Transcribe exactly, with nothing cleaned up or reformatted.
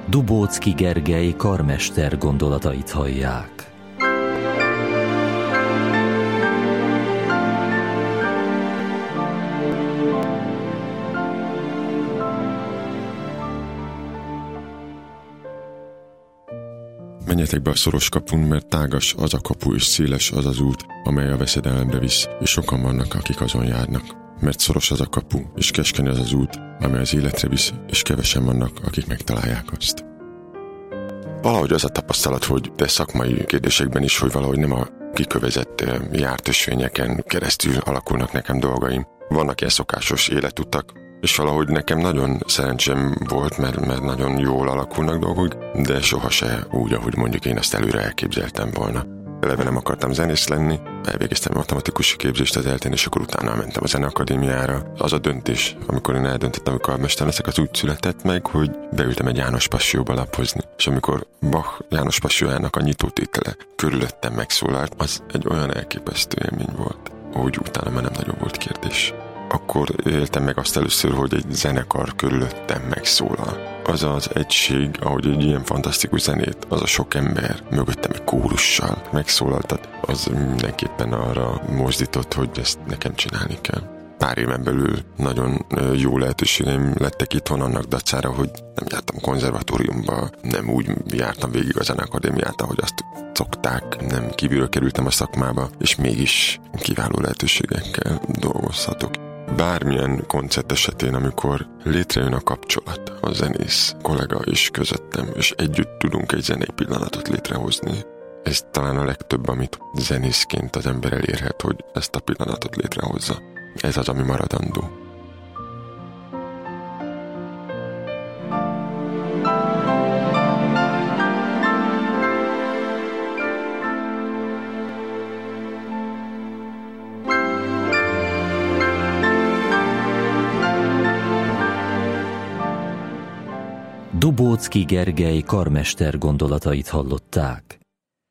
Dubóczky Gergely karmester gondolatait hallják. Menjetek be a szoros kapun, mert tágas az a kapu és széles az az út, amely a veszedelemre visz, és sokan vannak, akik azon járnak. Mert szoros az a kapu, és keskeny az az út, amely az életre visz, és kevesen vannak, akik megtalálják azt. Valahogy az a tapasztalat, hogy de szakmai kérdésekben is, hogy valahogy nem a kikövezett járt ösvényeken keresztül alakulnak nekem dolgaim. Vannak ilyen szokásos életutak, és valahogy nekem nagyon szerencsém volt, mert, mert nagyon jól alakulnak dolgok, de soha se úgy, ahogy mondjuk én azt előre elképzeltem volna. Eleve nem akartam zenész lenni, elvégeztem matematikus képzést az eltén, és akkor utána mentem a Zeneakadémiára. Az a döntés, amikor én eldöntöttem, hogy karmester leszek, az úgy született meg, hogy beültem egy János Passióba lapozni. És amikor Bach János Passiójának a nyitótétele körülöttem megszólalt, az egy olyan elképesztő élmény volt, hogy utána már nem nagyon volt kérdés. Akkor éltem meg azt először, hogy egy zenekar körülöttem megszólal. Az az egység, ahogy egy ilyen fantasztikus zenét, az a sok ember mögöttem egy kórussal megszólaltat, az mindenképpen arra mozdított, hogy ezt nekem csinálni kell. Pár éven belül nagyon jó lehetőségeim lettek itthon annak dacára, hogy nem jártam konzervatóriumba, nem úgy jártam végig a Zeneakadémiát, ahogy azt szokták, nem kívülről kerültem a szakmába, és mégis kiváló lehetőségekkel dolgozhatok. Bármilyen koncert esetén, amikor létrejön a kapcsolat, a zenész kollega és közöttem, és együtt tudunk egy zenei pillanatot létrehozni, ez talán a legtöbb, amit zenészként az ember elérhet, hogy ezt a pillanatot létrehozza. Ez az, ami maradandó. Dubóczky Gergely karmester gondolatait hallották.